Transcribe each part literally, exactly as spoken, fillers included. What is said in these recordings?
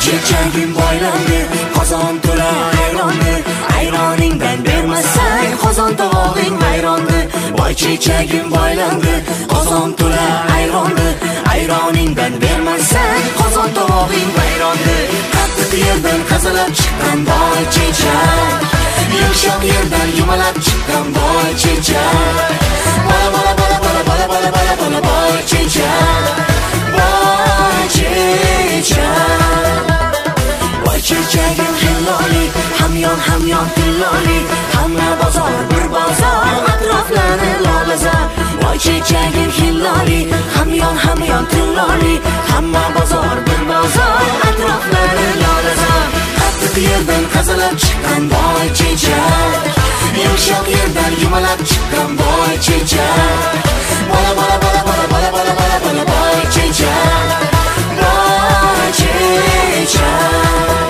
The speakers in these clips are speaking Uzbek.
chechagim boylandi, qozon to'la ayrondi. Ayroningdan bermasang qozon tovog'ing vayrondi. Boy chechagim boylandi, qozon to'la ayrondi. Ayroningdan bermasang qozon tovog'ing vayrondi. Qattiq yerdan qazalab chiqqan boy chechak, yumshoq yerdan yumalab chiqqan boy chechak. Bola bola bola bola bola bola bola bola boy chechak, boy chechak. Boy chechagim hilloli, hamyon hamyon tilloli. Hamma bozor bir bozor, atroflari lolazor. Boy chechagim hilloli, hamyon hamyon tilloli. Hamma bozor bir bozor, atroflari lolazor. Qattiq yerdan qazalab chiqqan boy chechak, yumshoq yerdan yumalab chiqqan boy chechak. Bola bola bola bola bola bola bola bola boy chechak, boy chechak.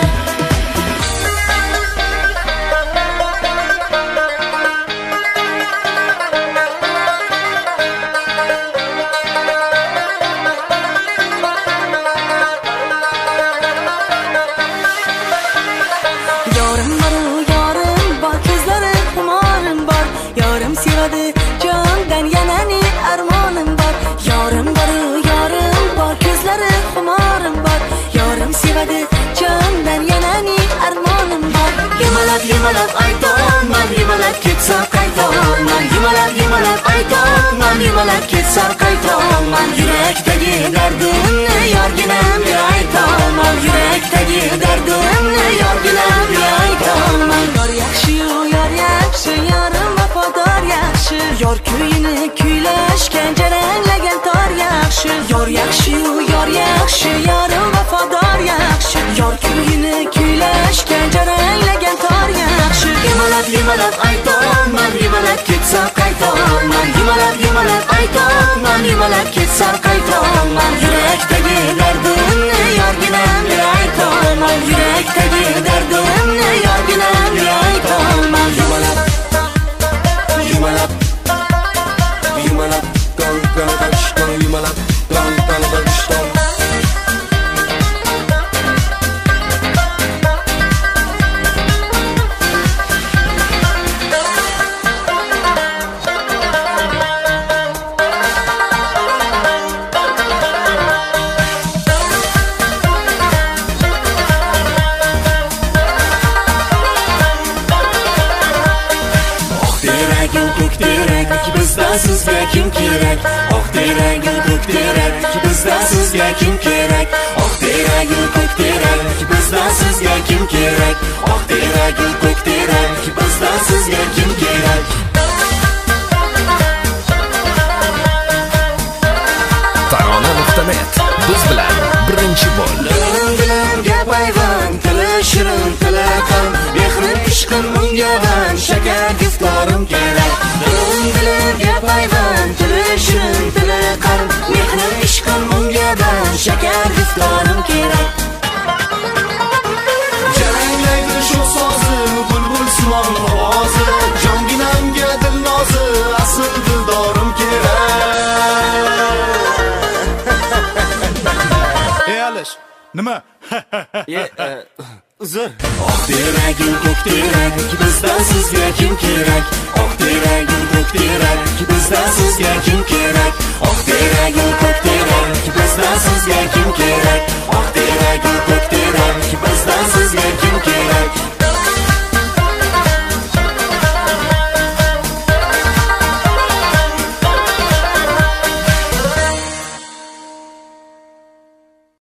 Yumalab aytaman, yumalab ketsa qaytaman. Yumalab yumalab aytaman, yumalab ketsa qaytaman. Yurakdagi dardimni yorginamga aytaman. Yurakdagi dardimni yorginamga aytaman. Yor yaxshi, yor yaxshi, yorim vafodor yaxshi. Yor kuyini kuylashgan jaranglagan tor yaxshi. Yor yaxshi, yor yaxshi, yorim vafodor yaxshi. Yor kuyini kuylashgan jaranglagan tor yaxshi. Yumalab yumalab aytaman, yumalab ketsa qaytaman. Yumalab yumalab aytaman, yumalab ketsa qaytaman. Yurakdagi dardimni yorginamga aytaman. Yurakdagi dardimni yorginamga aytaman. Yumalab yumalab yumalab gon gon gon yumalab gon gon gon. Bizda sizga kim kerak? Oq teragim ko'k terak, bizda sizga kim kerak? Oq teragim ko'k terak, bizda sizga kim kerak? Oq teragim ko'k terak, bizda sizga kim kerak? Tarona nuqta net biz bilan birinchi bo'l. Dilim dilimga payvand, tili shirin tili qan, mehrim ishqim unga ban, shakar giftorim kerak. Dilim dilimga payvand, tili shirin tili qan, mehrim ishqim unga ban, shakar giftorim kerak. Jaranglaydi shu so'zi, bulbul simon ovozi, jonginamga dilnozi, asl dildorim kerak. Ey Alish, nima? Ye, uzr. Oq teragim ko'k terak, bizda sizga kim kerak? Oq teragim ko'k terak, bizda